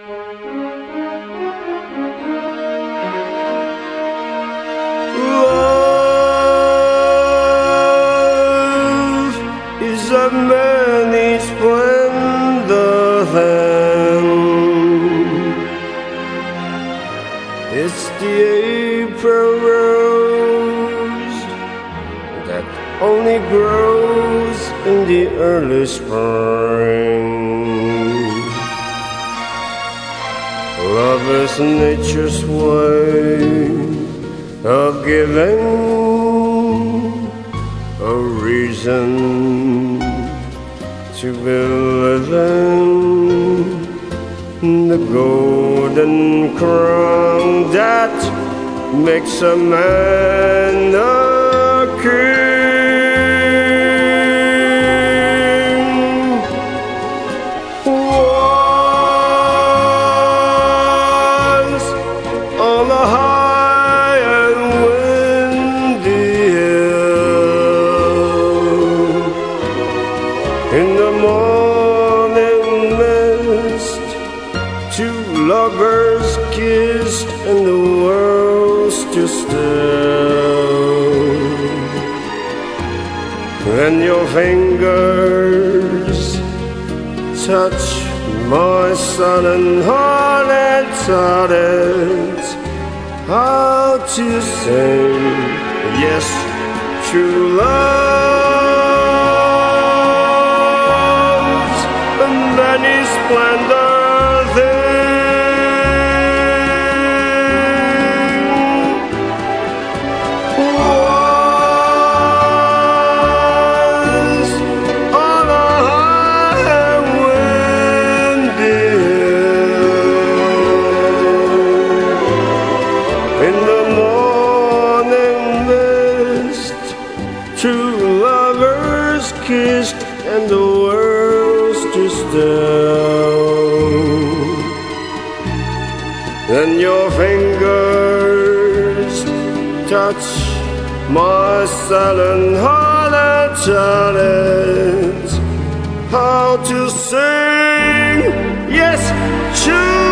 Love is of many splendor then. It's the April rose that only grows in the early spring. Love is nature's way of giving a reason to be living, the golden crown that makes a man a king. Once on a high and windy hill, in the morning mist, two lovers kissed and the world stood still. When your fingers touch my silent heart and taught it how to sing, yes, true love's many splendor thing. Once on a high and windy hill, in the morning mist, two lovers kissed and the world stood still. Then your fingers touch my silent heart and taught it how to sing, yes, true